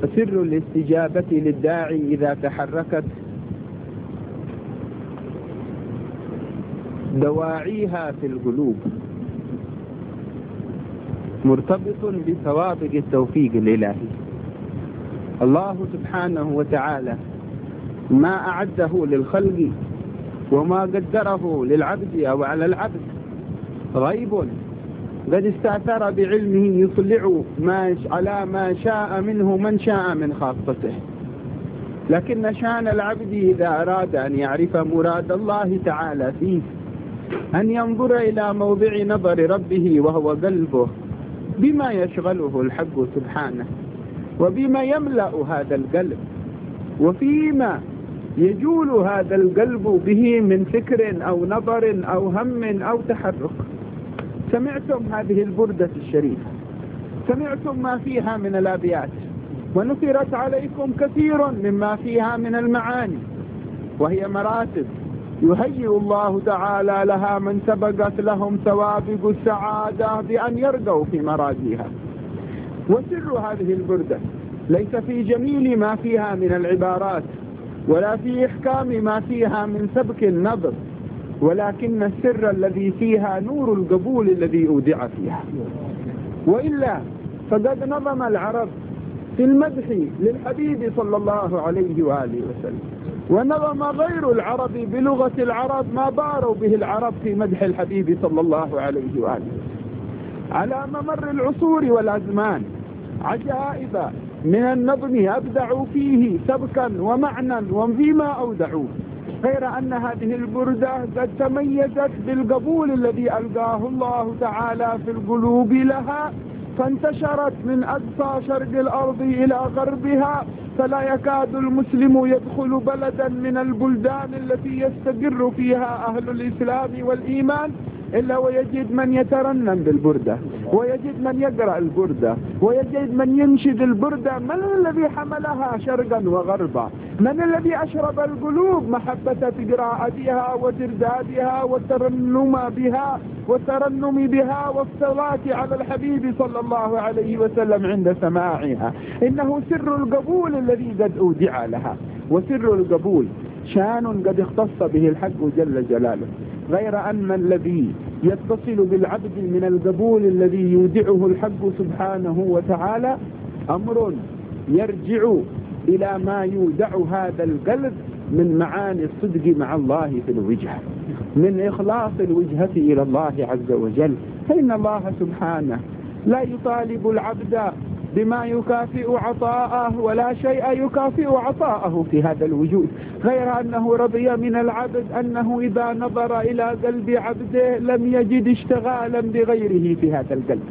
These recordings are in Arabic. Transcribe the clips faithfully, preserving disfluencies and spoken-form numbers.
سر الاستجابة للداعي إذا تحركت دواعيها في القلوب مرتبط بسوابق التوفيق الإلهي. الله سبحانه وتعالى ما أعده للخلق وما قدره للعبد أو على العبد غيب قد استأثر بعلمه يطلع ما على ما شاء منه من شاء من خاصته، لكن شأن العبد إذا أراد أن يعرف مراد الله تعالى فيه أن ينظر إلى موضع نظر ربه وهو قلبه، بما يشغله الحق سبحانه وبما يملأ هذا القلب وفيما يجول هذا القلب به من فكر أو نظر أو هم أو تحرك. سمعتم هذه البردة الشريفة، سمعتم ما فيها من الأبيات، ونثرت عليكم كثير مما فيها من المعاني، وهي مراتب يهيئ الله تعالى لها من سبقت لهم سوابق السعادة بأن يرقوا في مراديها. وسر هذه البردة ليس في جميل ما فيها من العبارات ولا في إحكام ما فيها من سبك النظر، ولكن السر الذي فيها نور القبول الذي أودع فيها. وإلا فقد نظم العرب في المدح للحبيب صلى الله عليه وآله وسلم، ونظم غير العرب بلغة العرب ما باروا به العرب في مدح الحبيب صلى الله عليه وآله على ممر العصور والأزمان عجائب من النظم أبدعوا فيه سبكا ومعنى وفيما أودعوه، غير أن هذه البردة قد تميزت بالقبول الذي ألقاه الله تعالى في القلوب لها، فانتشرت من أقصى شرق الأرض إلى غربها، فلا يكاد المسلم يدخل بلدا من البلدان التي يستقر فيها أهل الإسلام والإيمان إلا ويجد من يترنم بالبردة، ويجد من يقرأ البردة، ويجد من ينشد البردة. من الذي حملها شرقا وغربا؟ من الذي أشرب القلوب محبة قراءتها وتردادها والترنم بها والترنم بها والصلاة على الحبيب صلى الله عليه وسلم عند سماعها؟ إنه سر القبول الذي قد أودع لها. وسر القبول شان قد اختص به الحق جل جلاله، غير أن الذي يتصل بالعبد من القبول الذي يودعه الحق سبحانه وتعالى أمر يرجع إلى ما يودع هذا القلب من معاني الصدق مع الله في الوجهة، من إخلاص الوجهة إلى الله عز وجل. فإن الله سبحانه لا يطالب العبد بما يكافئ عطاءه ولا شيء يكافئ عطاءه في هذا الوجود، غير أنه رضي من العبد أنه إذا نظر إلى قلب عبده لم يجد اشتغالا بغيره في هذا القلب،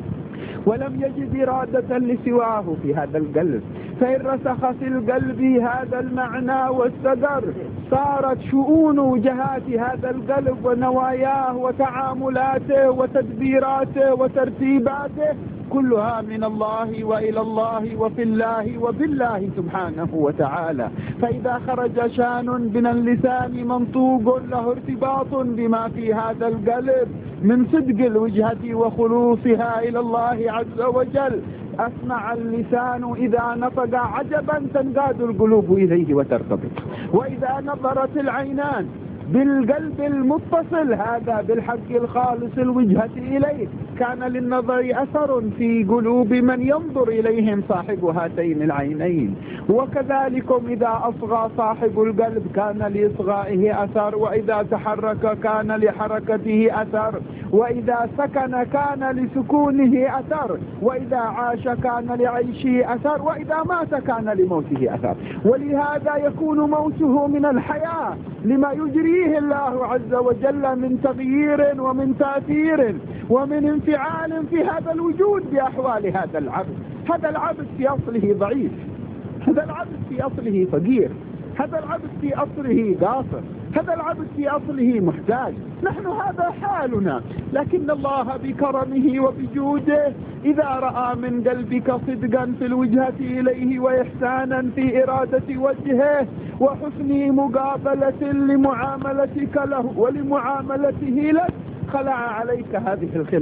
ولم يجد إرادة لسواه في هذا القلب. فإن رسخ في القلب هذا المعنى واستقر صارت شؤون وجهات هذا القلب ونواياه وتعاملاته وتدبيراته وترتيباته كلها من الله وإلى الله وفي الله وبالله سبحانه وتعالى. فإذا خرج شان من اللسان منطوق له ارتباط بما في هذا القلب من صدق الوجهة وخلوصها إلى الله عز وجل، أسمع اللسان إذا نطق عجبا تنقاد القلوب إليه وترتبط. وإذا نظرت العينان بالقلب المتصل هذا بالحق الخالص الوجهة إليه كان للنظر أثر في قلوب من ينظر إليهم صاحب هاتين العينين. وكذلكم إذا أصغى صاحب القلب كان لإصغائه أثر، وإذا تحرك كان لحركته أثر، وإذا سكن كان لسكونه أثر، وإذا عاش كان لعيشه أثر، وإذا مات كان لموته أثر. ولهذا يكون موته من الحياة لما يجريه الله عز وجل من تغيير ومن تأثير ومن انفعال في هذا الوجود بأحوال هذا العبد. هذا العبد في أصله ضعيف، هذا العبد في أصله فقير، هذا العبد في أصله قاصر، هذا العبد في أصله محتاج. نحن هذا حالنا، لكن الله بكرمه وبجوده إذا رأى من قلبك صدقا في الوجهة إليه وإحسانا في إرادة وجهه وحسن مقابلة لمعاملتك له ولمعاملته لك خلع عليك هذه الخلعة،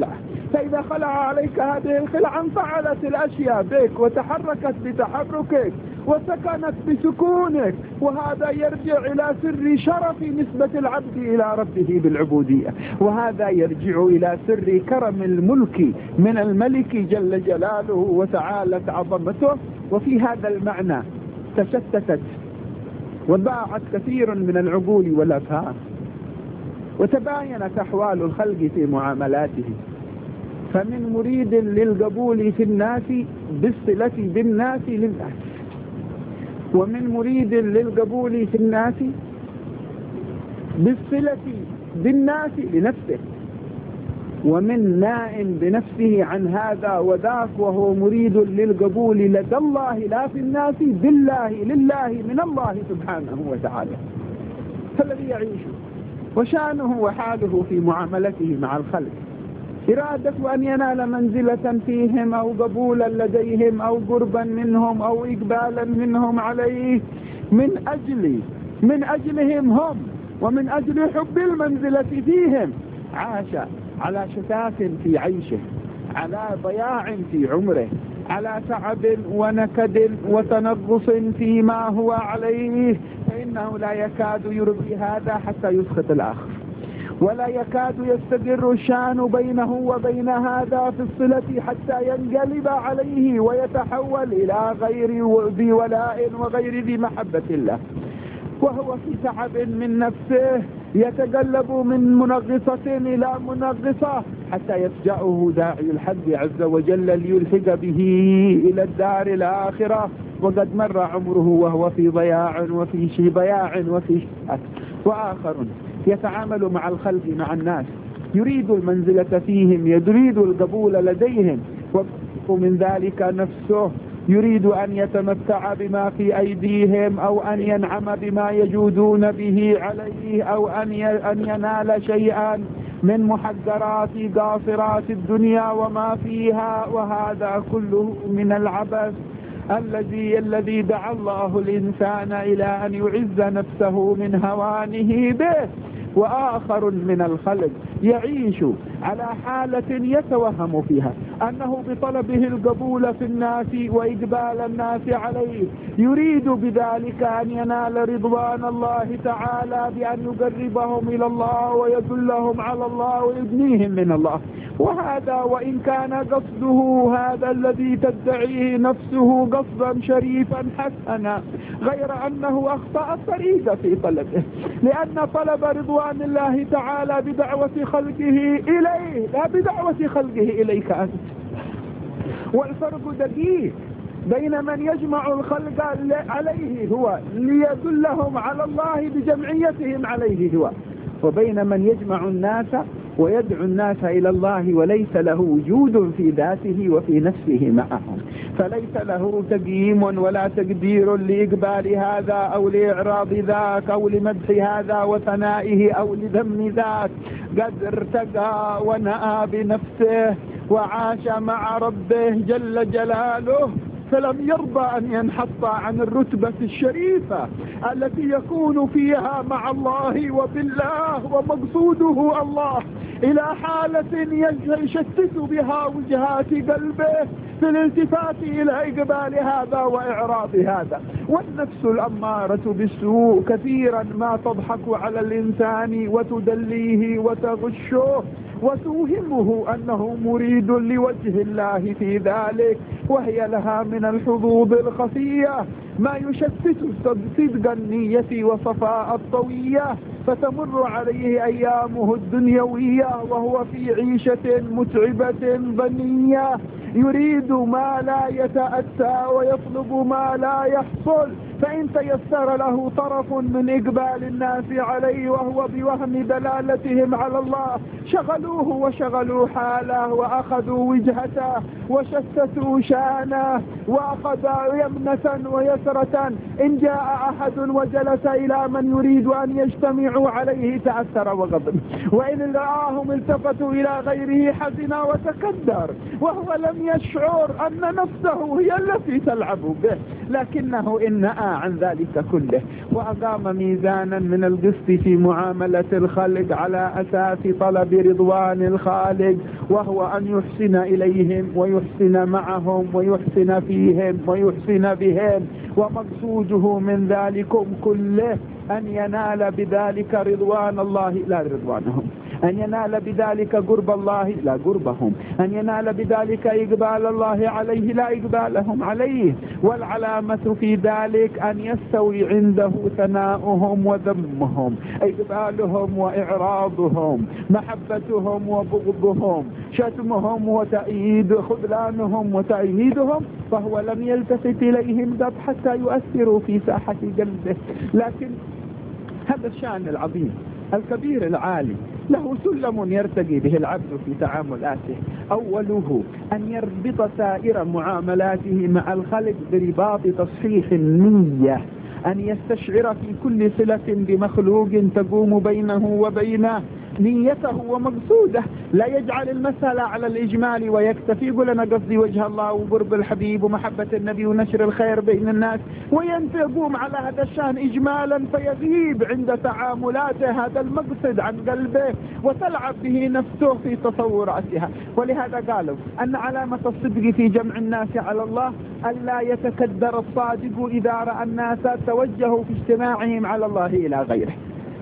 فإذا خلع عليك هذه الخلع انفعلت الأشياء بك وتحركت بتحركك وسكنت بسكونك، وهذا يرجع إلى سر شرف نسبة العبد إلى ربه بالعبودية، وهذا يرجع إلى سر كرم الملك من الملك جل جلاله وتعالت عظمته. وفي هذا المعنى تشتتت وضاعت كثير من العقول والأفهام، وتباينت أحوال الخلق في معاملاته، فمن مريد للقبول في الناس بالصلة بالناس لله، ومن مريد للقبول في الناس بالصلة بالناس لنفسه، ومن نائم بنفسه عن هذا وذاك وهو مريد للقبول لدى الله لا في الناس بالله لله من الله سبحانه وتعالى. فالذي يعيش وشانه وحاله في معاملته مع الخلق إرادة أن ينال منزلة فيهم أو قبولا لديهم أو قربا منهم أو إقبالا منهم عليه من أجل من أجلهم هم ومن أجل حب المنزلة فيهم، عاش على شتات في عيشه، على ضياع في عمره، على تعب ونكد وتنغص فيما هو عليه، فإنه لا يكاد يرضي هذا حتى يسخط الآخر، ولا يكاد يستقر الشان بينه وبين هذا في الصلة حتى ينقلب عليه ويتحول إلى غير ذي ولاء وغير ذي محبة الله، وهو في تعب من نفسه يتقلب من منغصة إلى منغصة حتى يفجأه داعي الحق عز وجل ليلحق به إلى الدار الآخرة، وقد مر عمره وهو في ضياع وفي شي ضياع وفي شتات. وآخر يتعامل مع الخلق مع الناس يريد المنزلة فيهم، يريد القبول لديهم، ومن ذلك نفسه يريد أن يتمتع بما في أيديهم أو أن ينعم بما يجودون به عليه أو أن أن ينال شيئا من محذرات قاصرات الدنيا وما فيها، وهذا كله من العبث الذي الذي دعا الله الإنسان إلى أن يعز نفسه من هوانه به. وآخر من الخلق يعيش على حالة يتوهم فيها أنه بطلبه القبول في الناس وإقبال الناس عليه يريد بذلك أن ينال رضوان الله تعالى بأن يقربهم إلى الله ويدلهم على الله ويبنيهم من الله، وهذا وإن كان قصده هذا الذي تدعيه نفسه قصدا شريفا حسنا، غير أنه أخطأ الطريق في طلبه، لأن طلب رضوان الله تعالى بدعوة خلقه إليه لا بدعوة خلقه إليك أنت. والفرق دقيق بين من يجمع الخلق عليه هو ليدلهم على الله بجمعيتهم عليه هو، وبين من يجمع الناس ويدعو الناس إلى الله وليس له وجود في ذاته وفي نفسه معهم، فليس له تقييم ولا تقدير لإقبال هذا أو لإعراض ذاك أو لمدح هذا وثنائه أو لذم ذاك، قد ارتقى ونأى بنفسه وعاش مع ربه جل جلاله، فلم يرضى أن ينحط عن الرتبة الشريفة التي يكون فيها مع الله وبالله ومقصوده الله إلى حالة يشتت بها وجهات قلبه في الالتفات إلى إقبال هذا وإعراض هذا. والنفس الأمارة بالسوء كثيرا ما تضحك على الإنسان وتدليه وتغشه وتوهمه أنه مريد لوجه الله في ذلك، وهي لها من الحظوظ الخفية ما يشتت صدق النية وصفاء الطوية، فتمر عليه أيامه الدنيوية وهو في عيشة متعبة ضنية يريد ما لا يتأتى ويطلب ما لا يحصل، فإن تيسر له طرف من إقبال الناس عليه وهو بوهم دلالتهم على الله شغلوه وشغلوا حاله وأخذوا وجهته وشتتوا شانه وأخذوا يمنة ويسرة، إن جاء أحد وجلس إلى من يريد أن يجتمعوا عليه تأثر وغضب، وإن رآهم التفتوا إلى غيره حزن وتكدر، وهو لم يشعر أن نفسه هي التي تلعب به، لكنه إن عن ذلك كله، وأقام ميزانا من القسط في معاملة الخلق على أساس طلب رضوان الخالق، وهو أن يحسن إليهم ويحسن معهم ويحسن فيهم ويحسن بهم، ومقصوده من ذلكم كله أن ينال بذلك رضوان الله لا رضوانهم، أن ينال بذلك قرب الله لا قربهم، أن ينال بذلك إقبال الله عليه لا إقبالهم عليه. والعلامة في ذلك أن يستوي عنده ثناؤهم وذمهم، إقبالهم وإعراضهم، محبتهم وبغضهم، شتمهم وتأييد خذلانهم وتأييدهم، فهو لم يلتفت إليهم قط حتى يؤثروا في ساحة قلبه. لكن هذا الشأن العظيم الكبير العالي له سلم يرتقي به العبد في تعاملاته. أوله أن يربط سائر معاملاته مع الخلق برباط تصحيح النية، أن يستشعر في كل صلة بمخلوق تقوم بينه وبينه نيته ومقصوده، لا يجعل المسألة على الإجمال ويكتفي، يقول أنا قصدي وجه الله وقرب الحبيب ومحبة النبي ونشر الخير بين الناس، وينتقوم على هذا الشأن إجمالا، فيغيب عند تعاملاته هذا المقصد عن قلبه وتلعب به نفسه في تصوراتها. ولهذا قالوا أن علامة الصدق في جمع الناس على الله ألا يتكدر الصادق إذا رأى الناس توجهوا في اجتماعهم على الله إلى غيره.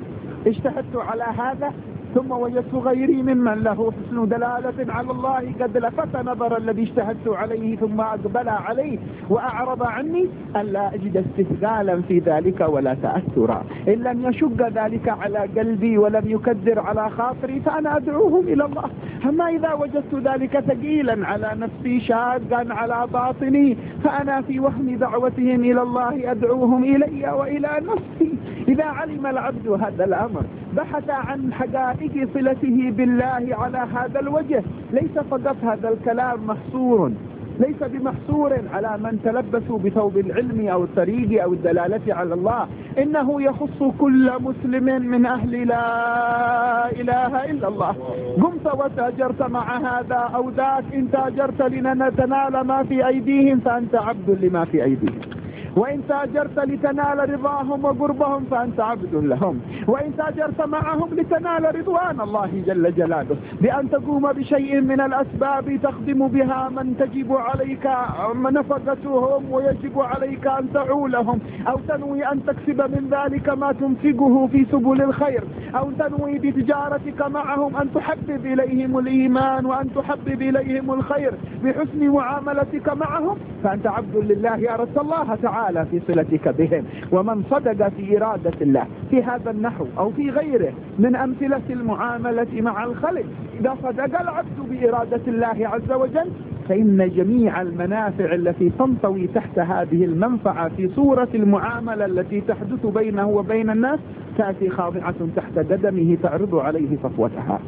اجتهدت على هذا ثم وجدت غيري ممن له حسن دلالة على الله قد لفت نظر الذي اجتهدت عليه ثم أقبل عليه وأعرض عني، ألا أجد استثقالا في ذلك ولا تأثرا. إن لم يشق ذلك على قلبي ولم يكدر على خاطري فأنا أدعوهم إلى الله. أما إذا وجدت ذلك ثقيلا على نفسي شاقا على باطني فأنا في وهم دعوتهم إلى الله أدعوهم إلي وإلى نفسي. إذا علم العبد هذا الأمر بحث عن حقائق صلته بالله على هذا الوجه. ليس فقط هذا الكلام محصور، ليس بمحصور على من تلبسوا بثوب العلم أو الطريق أو الدلالة على الله، إنه يخص كل مسلم من أهل لا إله إلا الله. قمت وتاجرت مع هذا أو ذاك، إن تاجرت لنتنال ما في أيديهم فأنت عبد لما في أيديهم، وإن تاجرت لتنال رضاهم وقربهم فأنت عبد لهم، وإن تاجرت معهم لتنال رضوان الله جل جلاله بأن تقوم بشيء من الأسباب تخدم بها من تجب عليك نفقتهم ويجب عليك أن تعولهم، أو تنوي أن تكسب من ذلك ما تنفقه في سبل الخير، أو تنوي بتجارتك معهم أن تحبب إليهم الإيمان وأن تحبب إليهم الخير بحسن معاملتك معهم، فأنت عبد لله. أردت الله تعالى في صلتك بهم. ومن صدق في إرادة الله في هذا النحو أو في غيره من أمثلة المعاملة مع الخلق، إذا صدق العبد بإرادة الله عز وجل فإن جميع المنافع التي تنطوي تحت هذه المنفعة في صورة المعاملة التي تحدث بينه وبين الناس تأتي خاضعة تحت قدمه تعرض عليه صفوتها.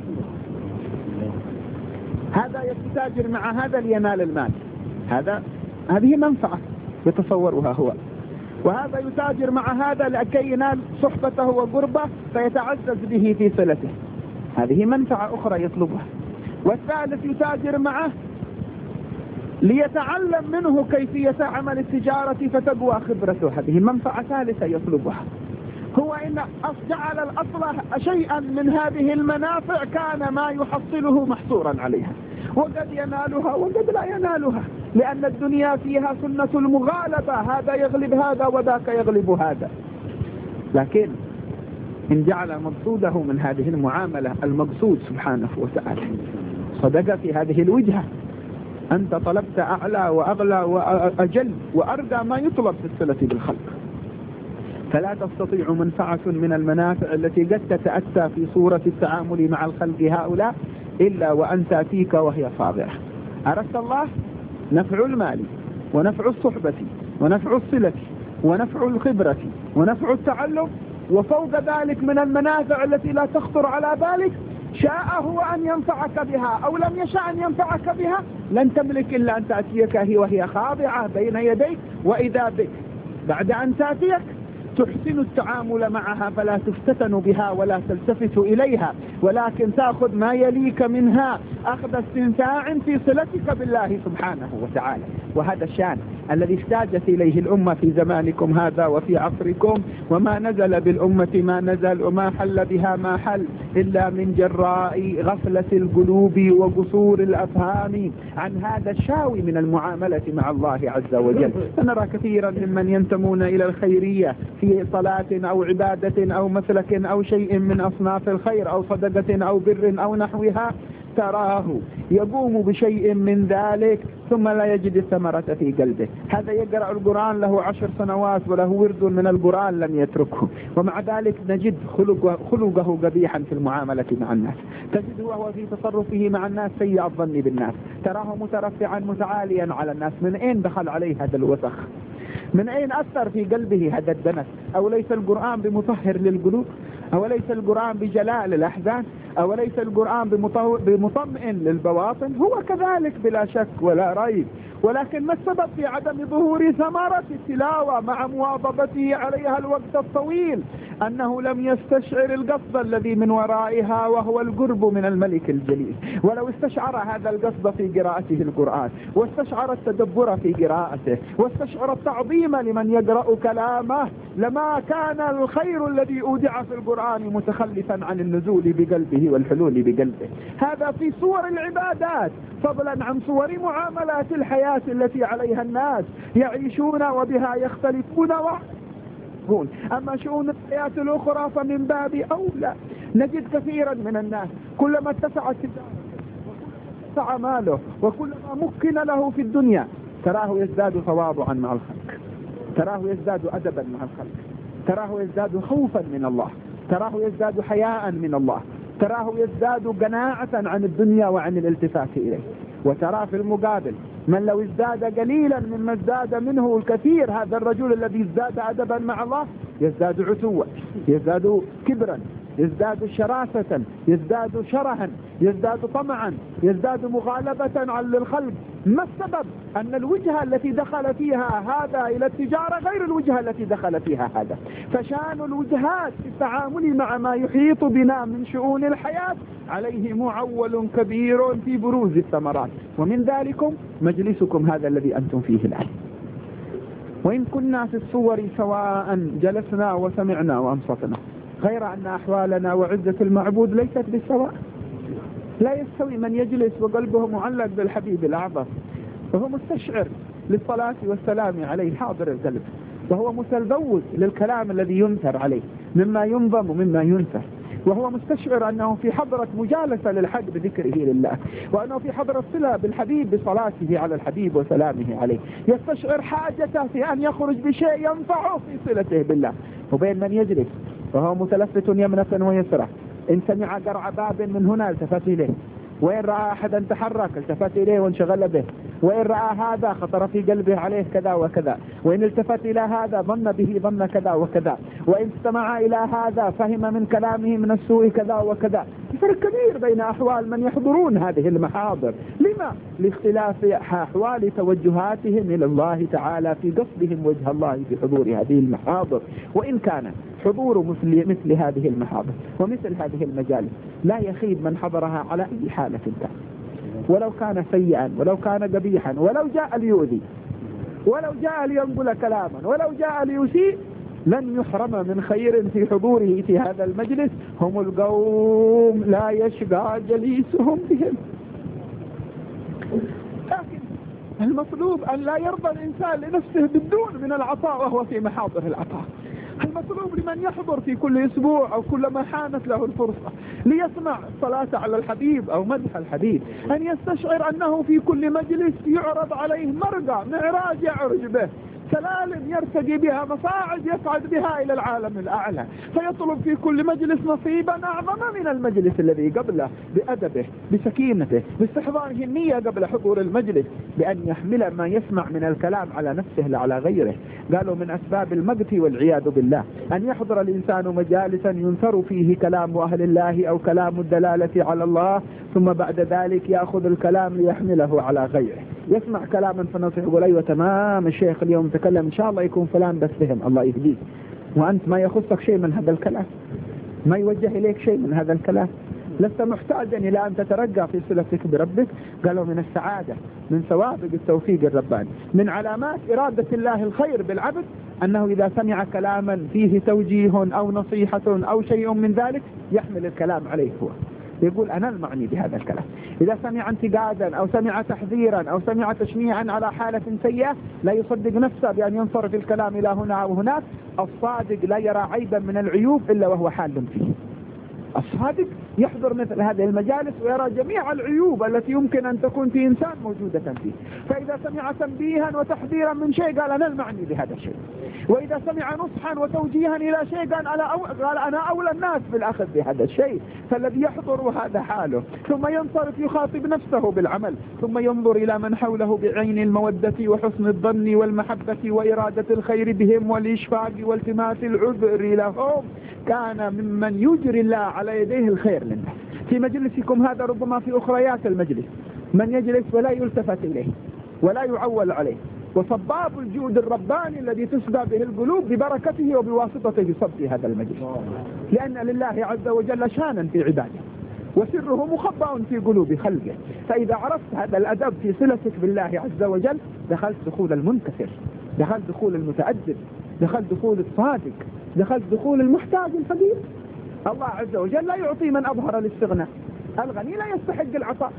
هذا يتتاجر مع هذا لينال المال، هذا هذه منفعة يتصورها هو، وهذا يتاجر مع هذا لكي ينال صحبته وقربه فيتعزز به في صلته، هذه منفعة أخرى يطلبها. والثالث يتاجر معه ليتعلم منه كيفية عمل التجارة فتقوى خبرته، هذه منفعة ثالثة يطلبها. هو إن جعل الأصل شيئا من هذه المنافع كان ما يحصله محصورا عليها، وقد ينالها وقد لا ينالها، لأن الدنيا فيها سنة المغالبة، هذا يغلب هذا وذاك يغلب هذا. لكن إن جعل مقصوده من هذه المعاملة المقصود سبحانه وتعالى صدق في هذه الوجهة، أنت طلبت أعلى وأغلى وأجل وأرقى ما يطلب في الصلة بالخلق، فلا تستطيع منفعة من المنافع التي قد تتأتى في صورة التعامل مع الخلق هؤلاء إلا وأن تأتيك وهي صابرة. أردت الله نفع المال ونفع الصحبة ونفع الصلة ونفع الخبرة ونفع التعلم، وفوق ذلك من المنافع التي لا تخطر على بالك، شاء هو أن ينفعك بها أو لم يشاء أن ينفعك بها، لن تملك إلا أن تأتيك هي وهي خاضعة بين يديك، وإذا بك بعد أن تأتيك تحسن التعامل معها فلا تفتتن بها ولا تلتفت إليها، ولكن تأخذ ما يليك منها أخذ استنفاع في صلتك بالله سبحانه وتعالى. وهذا الشان الذي احتاجت إليه الأمة في زمانكم هذا وفي عصركم، وما نزل بالأمة ما نزل وما حل بها ما حل إلا من جراء غفلة القلوب وقصور الأفهام عن هذا الشاوي من المعاملة مع الله عز وجل. فنرى كثيرا ممن ينتمون إلى الخيرية في صلاة أو عبادة أو مسلك أو شيء من أصناف الخير أو صدقة أو بر أو نحوها، تراه يقوم بشيء من ذلك ثم لا يجد الثمرة في قلبه. هذا يقرأ القرآن له عشر سنوات وله ورد من القرآن لم يتركه، ومع ذلك نجد خلقه, خلقه قبيحا في المعاملة مع الناس، تجده وهو في تصرفه مع الناس سيء الظن بالناس، تراه مترفعا متعاليا على الناس. من أين دخل عليه هذا الوسخ؟ من أين أثر في قلبه هذا الدنس؟ أو ليس القرآن بمطهر للقلوب؟ أو ليس القرآن بجلاء للأحزان؟ أو ليس القرآن بمطمئن للبواطن؟ هو كذلك بلا شك ولا ريب، ولكن ما السبب في عدم ظهور ثمرة التلاوة مع مواظبته عليها الوقت الطويل؟ أنه لم يستشعر القصد الذي من ورائها وهو القرب من الملك الجليل. ولو استشعر هذا القصد في قراءته القرآن، واستشعر التدبر في قراءته، واستشعر التعظيم لمن يقرأ كلامه، لما كان الخير الذي أودع في القرآن متخلفا عن النزول بقلبه والحلول بقلبه. هذا في صور العبادات، فضلا عن صور معاملات الحياة التي عليها الناس يعيشون وبها يختلفون و أما شؤون الحياة الأخرى فمن باب أولى. نجد كثيرا من الناس كلما اتسعت تجارته وكلما اتسع ماله وكلما مكن له في الدنيا، تراه يزداد تواضعا مع الخلق، تراه يزداد أدبا مع الخلق، تراه يزداد خوفا من الله، تراه يزداد حياء من الله، تراه يزداد قناعة عن الدنيا وعن الالتفات إليه. وترى في المقابل من لو ازداد قليلا مما ازداد منه الكثير، هذا الرجل الذي ازداد أدبا مع الله يزداد عتوا، يزداد كبرا، يزداد شراسة، يزداد شرها، يزداد طمعا، يزداد مغالبة على الخلق. ما السبب؟ أن الوجهة التي دخل فيها هذا إلى التجارة غير الوجهة التي دخل فيها هذا. فشان الوجهات في التعامل مع ما يحيط بنا من شؤون الحياة عليه معول كبير في بروز الثمرات، ومن ذلكم مجلسكم هذا الذي أنتم فيه الآن. وإن كنا في الصور سواء جلسنا وسمعنا وأنصتنا، غير أن أحوالنا وعزة المعبود ليست بالسواء. لا يستوي من يجلس وقلبه معلق بالحبيب الأعظم وهو مستشعر للصلاة والسلام عليه حاضر القلب، وهو متلذوذ للكلام الذي ينثر عليه مما ينظم ومما ينثر، وهو مستشعر أنه في حضرة مجالسة للحق بذكره لله، وأنه في حضرة صلة بالحبيب بصلاته على الحبيب وسلامه عليه. يستشعر حاجته في أن يخرج بشيء ينفعه في صلته بالله. وبين من يجلس وهو متلفت يمنة ويسرى، إن سمع قرع باب من هنا التفت إليه، وإن رأى أحدا تحرك التفت إليه وانشغل به، وإن رأى هذا خطر في قلبه عليه كذا وكذا، وإن التفت إلى هذا ظن به ظن كذا وكذا، وإن استمع إلى هذا فهم من كلامه من السوء كذا وكذا. فرق كبير بين أحوال من يحضرون هذه المحاضر. لما؟ لاختلاف أحوال توجهاتهم إلى الله تعالى في قصدهم وجه الله في حضور هذه المحاضر. وإن كان حضور مثل, مثل هذه المحاضر ومثل هذه المجالس لا يخيب من حضرها على أي حالة كان، ولو كان سيئا ولو كان قبيحا، ولو جاء ليؤذي، ولو جاء لينقل كلاما، ولو جاء ليسيء، لن يحرم من خير في حضوره في هذا المجلس. هم القوم لا يشقى جليسهم بهم. لكن المطلوب أن لا يرضى الإنسان لنفسه بالدون من العطاء وهو في محاضر العطاء. المطلوب لمن يحضر في كل أسبوع أو كلما حانت له الفرصة ليسمع الصلاة على الحبيب أو مدح الحبيب أن يستشعر أنه في كل مجلس يعرض عليه مرقى معراج يعرج به، سلالم يرتقي بها، مصاعد يصعد بها إلى العالم الأعلى، فيطلب في كل مجلس نصيبا أعظم من المجلس الذي قبله بأدبه بسكينته باستحضاره النية قبل حضور المجلس، بأن يحمل ما يسمع من الكلام على نفسه لا على غيره. قالوا من أسباب المقت والعياذ بالله أن يحضر الإنسان مجالسا ينثر فيه كلام أهل الله أو كلام الدلالة على الله، ثم بعد ذلك يأخذ الكلام ليحمله على غيره. يسمع كلاما فنصح يقول أيوة تمام الشيخ اليوم تكلم إن شاء الله يكون فلان بس فهم الله يهديك، وأنت ما يخصك شيء من هذا الكلام، ما يوجه إليك شيء من هذا الكلام، لست محتاجا إلى أن تترقى في صلتك بربك. قالوا من السعادة، من سوابق التوفيق الرباني، من علامات إرادة الله الخير بالعبد أنه إذا سمع كلاما فيه توجيه أو نصيحة أو شيء من ذلك يحمل الكلام عليه هو، يقول أنا المعني بهذا الكلام. إذا سمع انتقادا أو سمع تحذيرا أو سمع تشنيعا على حالة سيئة لا يصدق نفسه بأن ينصرف الكلام إلى هنا أو هناك. الصادق لا يرى عيبا من العيوب إلا وهو حال فيه. الصادق يحضر مثل هذه المجالس ويرى جميع العيوب التي يمكن أن تكون في إنسان موجودة فيه. فإذا سمع تنبيها وتحذيرا من شيء قال أنا المعني بهذا الشيء، وإذا سمع نصحا وتوجيها إلى شيء قال أنا, أو... قال أنا أولى الناس بالأخذ بهذا الشيء. فالذي يحضر هذا حاله، ثم ينصرف يخاطب نفسه بالعمل، ثم ينظر إلى من حوله بعين المودة وحسن الظن والمحبة وإرادة الخير بهم والإشفاق والتماس العذر لهم، كان ممن يجري الله على يديه الخير للناس. في مجلسكم هذا ربما في أخريات المجلس من يجلس ولا يلتفت إليه ولا يعول عليه، وصباب الجود الرباني الذي تسدى به القلوب ببركته وبواسطته يصب في هذا المجلس، لأن لله عز وجل شانا في عباده وسره مخبأ في قلوب خلقه. فإذا عرفت هذا الأدب في صلتك بالله عز وجل دخلت دخول المنكسر، دخلت دخول المتأدب، دخلت دخول الصادق، دخلت دخول المحتاج الفقير. الله عز وجل لا يعطي من أظهر الاستغناء، الغني لا يستحق العطاء،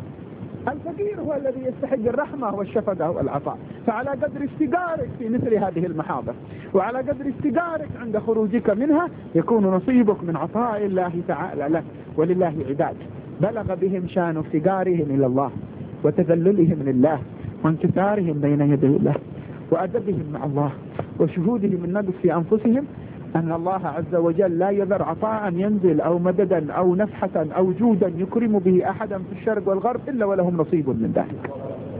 الفقير هو الذي يستحق الرحمة والشفقة والعطاء. فعلى قدر استقارك في مثل هذه المحاضر وعلى قدر استقارك عند خروجك منها يكون نصيبك من عطاء الله تعالى لك. ولله عباد بلغ بهم شان افتقارهم إلى الله وتذللهم لله وانكسارهم بين يدي الله وأدبهم مع الله وشهودهم النقص في أنفسهم أن الله عز وجل لا يذر عطاء ينزل أو مددا أو نفحة أو جودا يكرم به أحدا في الشرق والغرب إلا ولهم نصيب من ذلك.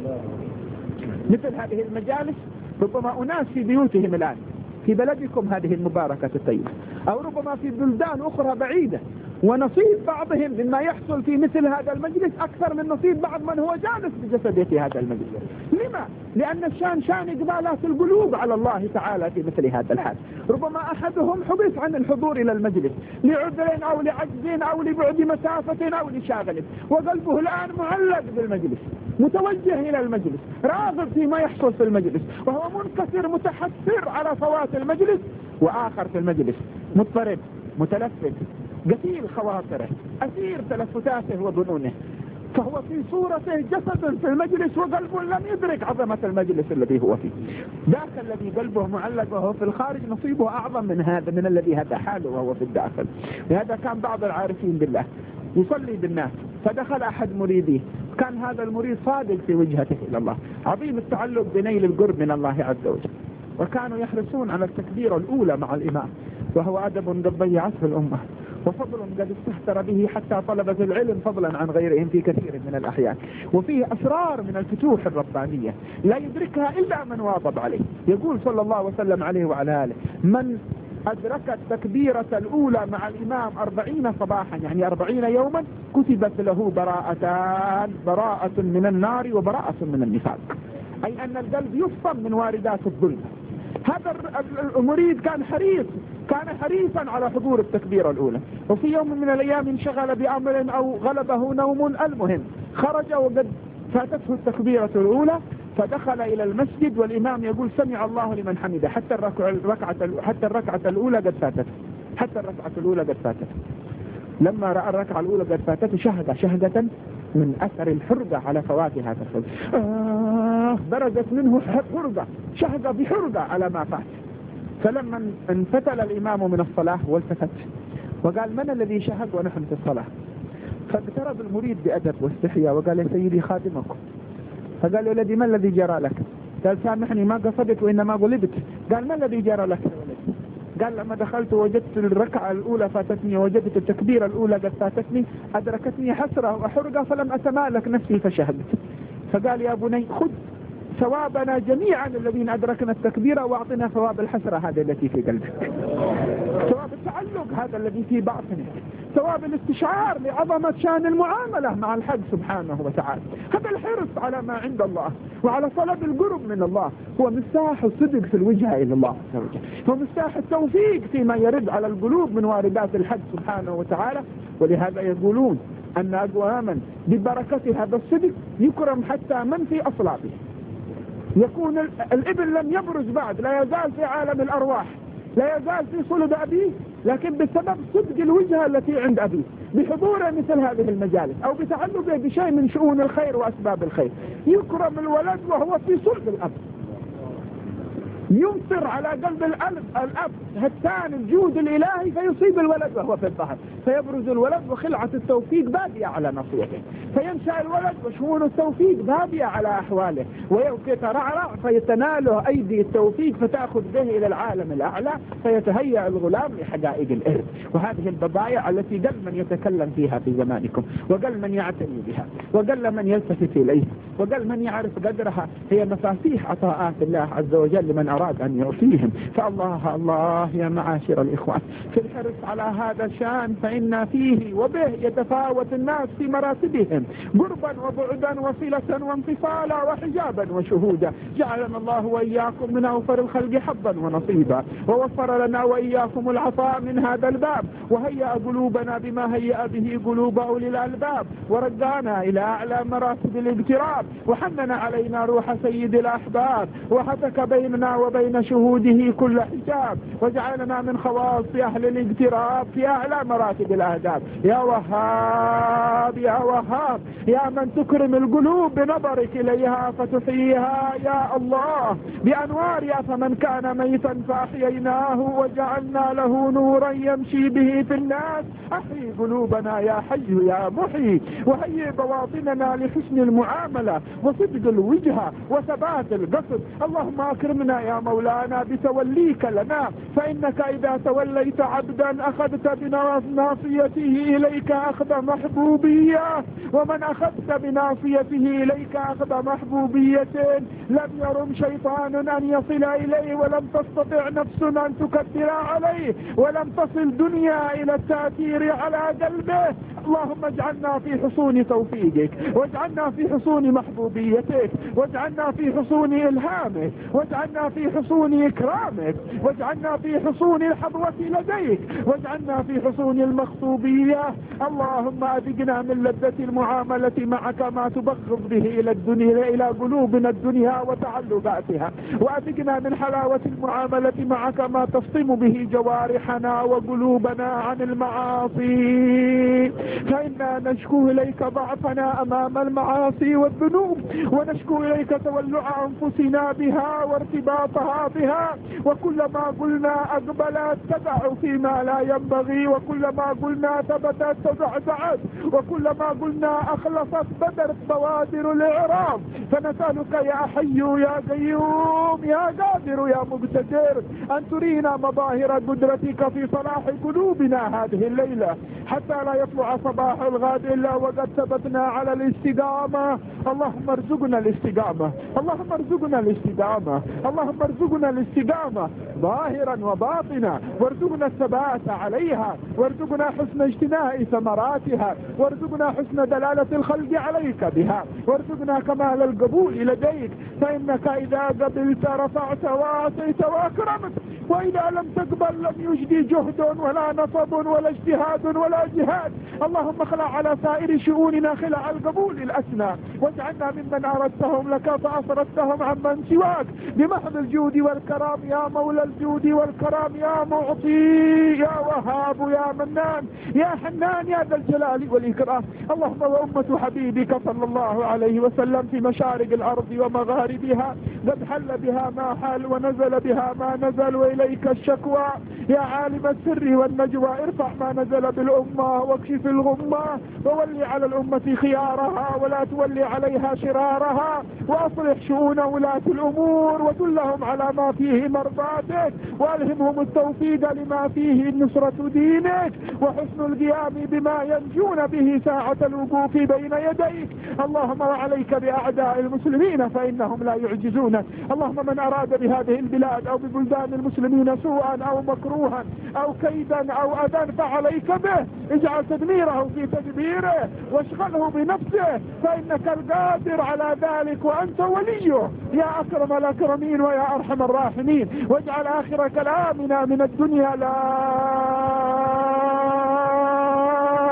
مثل هذه المجالس ربما أناس في بيوتهم الآن في بلدكم هذه المباركة الطيبة، أو ربما في بلدان أخرى بعيدة، ونصيب بعضهم مما يحصل في مثل هذا المجلس أكثر من نصيب بعض من هو جالس بجسده في هذا المجلس. لما؟ لأن الشان شان إقبالات القلوب على الله تعالى في مثل هذا الحال. ربما أحدهم حبس عن الحضور إلى المجلس لعذر أو لعجز أو لبعد مسافة أو لشاغل، وقلبه الآن معلق بالمجلس متوجه إلى المجلس راغب فيما يحصل في المجلس، وهو منكسر متحسر على فوات المجلس. وآخر في المجلس مضطرب متلفت قتيل خواطره أسير تلفتاته وظنونه، فهو في صورته جسد في المجلس وقلبه لم يدرك عظمة المجلس الذي هو فيه. ذاك الذي قلبه معلق وهو في الخارج نصيبه أعظم من هذا، من الذي هذا حاله وهو في الداخل. لهذا كان بعض العارفين بالله يصلي بالناس، فدخل أحد مريديه، كان هذا المريد صادق في وجهته إلى الله، عظيم التعلق بنيل القرب من الله عز وجل، وكانوا يحرصون على التكبيرة الأولى مع الإمام، وهو أدب قد ضيعته الأمة وفضل قد استهتر به حتى طلبة العلم فضلا عن غيرهم في كثير من الأحيان. وفيه أسرار من الفتوح الربانية لا يدركها إلا من واظب عليه. يقول صلى الله وسلم عليه وعلى آله: من أدرك التكبيرة الأولى مع الإمام أربعين صباحا يعني أربعين يوما كتبت له براءتان، براءة من النار وبراءة من النفاق، أي أن القلب يفصل من واردات الظلم. هذا المريد كان حريص كان حريصا على حضور التكبيرة الأولى، وفي يوم من الأيام انشغل بأمر أو غلبه نوم، المهم خرج وقد فاتته التكبيرة الأولى، فدخل إلى المسجد والإمام يقول سمع الله لمن حمده، حتى الركعة حتى الركعة الأولى قد فاتته حتى الركعة الأولى قد فاتته لما رأى الركعة الأولى قد فاتته شهد شهدة من أثر الحرقة على فوات هذا الرجل. آه برزت منه حرقة، شهد بحرقة على ما فات. فلما انفتل الإمام من الصلاة والتفت وقال: من الذي شهد ونحن في الصلاة؟ فاقترب المريد بأدب واستحياء وقال: يا سيدي خادمكم. فقال له: الذي ما الذي جرى لك؟ قال: سامحني ما قصدت وإنما غلبت. قال: ما الذي جرى لك يا ولد؟ قال: لما دخلت وجدت الركعة الأولى فاتتني، وجدت التكبيرة الأولى قد فاتتني، أدركتني حسرة وحرقة فلم أتمالك نفسي فشهدت. فقال: يا بني خذ ثوابنا جميعا الذين أدركنا التكبيرة واعطنا ثواب الحسرة هذه التي في قلبك، ثواب التعلق هذا الذي في باطنك، ثواب الاستشعار لعظمة شان المعاملة مع الحق سبحانه وتعالى. هذا الحرص على ما عند الله وعلى طلب القرب من الله هو مفتاح الصدق في الوجهة إلى الله عز وجل، هو مفتاح التوفيق فيما يرد على القلوب من واردات الحق سبحانه وتعالى. ولهذا يقولون أن أقواما ببركة هذا الصدق يكرم حتى من في أصلابه. يكون الابن لم يبرز بعد، لا يزال في عالم الأرواح، لا يزال في صلب أبيه، لكن بسبب صدق الوجهة التي عند أبيه، بحضوره مثل هذه المجالس أو بتعلقه بشيء من شؤون الخير وأسباب الخير، يكرم الولد وهو في صلب الأب، يمطر على قلب الأب الأب هتان الجود الإلهي فيصيب الولد وهو في الظهر، فيبرز الولد وخلعة التوفيق بادية على نصيته، فينشأ الولد وشؤون التوفيق بادية على أحواله، ويترعرع فيتناله أيدي التوفيق فتأخذ به إلى العالم الأعلى، فيتهيأ الغلام لحقائق الإرث. وهذه البضائع التي قل من يتكلم فيها في زمانكم، وقل من يعتني بها، وقل من يلتفت إليها، وقل من يعرف قدرها، هي مفاتيح عطاءات الله عز وجل لمن أراد أن يعطيهم. فالله الله يا معاشر الإخوان في الحرص على هذا الشأن، فإن فيه وبه يتفاوت الناس في مراتبهم قربا وبعدا وصلة وانفصالا وحجابا وشهودا. جعلنا الله وإياكم من أوفر الخلق حظا ونصيبا، ووفر لنا وإياكم العطاء من هذا الباب، وهيأ قلوبنا بما هيأ به قلوب أولي الألباب، ورجعنا إلى أعلى مراتب الاقتراب، وحنن علينا روح سيد الأحباب، وحتك بيننا وبين شهوده كل حجاب، وجعلنا من خواص أهل الاقتراب في أعلى مراتب الأهداف. يا وهاب يا وهاب يا من تكرم القلوب بنظرك إليها فتحييها يا الله بأنوار. يا فمن كان ميتا فأحييناه وجعلنا له نورا يمشي به في الناس، أحيي قلوبنا يا حي يا محيي، وهيئ بواطننا لحسن المعاملة وصدق الوجهة وثبات القصد. اللهم أكرمنا يا مولانا بتوليك لنا، فإنك إذا توليت عبدا أخذت بناصيته إليك أخذ محبوبية، ومن أخذت بناصيته إليك أخذ محبوبية لم يرم شيطان أن يصل إليه، ولم تستطع نفس أن تكدر عليه، ولم تصل دنيا إلى التأثير على قلبه. اللهم اجعلنا في حصون توفيقك، واجعلنا في حصون محبوبيتك، واجعلنا في حصون إلهامك، واجعلنا في حصون إكرامك، واجعلنا في حصون الحظوة لديك، واجعلنا في حصون المخطوبية. اللهم أذقنا من لذة المعاملة معك ما تبغض به إلى الدنيا إلى قلوبنا الدنيا وتعلقاتها، وأذقنا من حلاوة المعاملة معك ما تفطم به جوارحنا وقلوبنا عن المعاصي، فإنا نشكو إليك ضعفنا أمام المعاصي والذنوب، ونشكو إليك تولع أنفسنا بها وارتباطها بها، وكلما قلنا أقبلت تدع فيما لا ينبغي، وكلما قلنا ثبتت تزعزعت، وكلما قلنا أخلصت بدرت بوادر الإعراب. فنسألك يا حي يا قيوم يا قادر يا مقتدر أن ترينا مظاهر قدرتك في صلاح قلوبنا هذه الليلة، حتى لا يطلع صباح الغد إلا وقد ثبتنا على الاستقامة. اللهم ارزقنا الاستقامة، اللهم ارزقنا الاستقامة، اللهم ارزقنا الاستقامة ظاهرا وباطنا، وارزقنا الثبات عليها، وارزقنا حسن اجتناء ثمراتها، وارزقنا حسن دلالة الخلق عليك بها، وارزقنا كمال القبول لديك، فإنك إذا قبلت رفعت وآتيت وأكرمت، وإذا لم تقبل لم يجدي جهد ولا نصب ولا اجتهاد ولا جهاد. اللهم اخلع على سائر شؤوننا خلع القبول الأسنى، واجعلنا ممن أردتهم لك فأصرفتهم عمن سواك بمحض الجود والكرام يا مولى الجود والكرام يا معطي يا وهاب يا منان يا حنان يا ذا الجلال والإكرام. اللهم وأمة حبيبك صلى الله عليه وسلم في مشارق الأرض ومغاربها قد حل بها ما حل ونزل بها ما نزل، وإليك الشكوى يا عالم السر والنجوى. ارفع ما نزل بالأمة واكشف الغمة، وولي على الأمة خيارها ولا تولي عليها شرارها، وأصلح شؤون ولاة الأمور ودلهم على ما فيه مرضاتك، وألهمهم التوفيق لما فيه نصرة دينك وحسن القيام بما ينجون به ساعة الوقوف بين يديك. اللهم وعليك بأعداء المسلمين فإنهم لا يعجزونك. اللهم من أراد بهذه البلاد أو ببلدان المسلمين سوءا أو مكروها أو كيدا أو أذى فعليك به، اجعل تدميره في تدبيره واشغله بنفسه، فإنك القادر على ذلك وأنت وليه يا أكرم الأكرمين ويا أرحم الراحمين. واجعل آخر كلامنا من الدنيا لا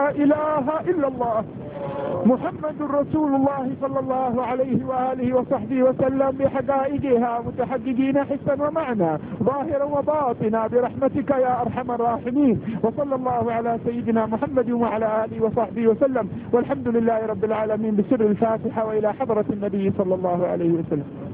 لا إله إلا الله محمد رسول الله صلى الله عليه وآله وصحبه وسلم بحقائقها متحققين حسا ومعنى ظاهرا وباطنا برحمتك يا أرحم الراحمين. وصلى الله على سيدنا محمد وعلى آله وصحبه وسلم، والحمد لله رب العالمين، بسر الفاتحة وإلى حضرة النبي صلى الله عليه وسلم.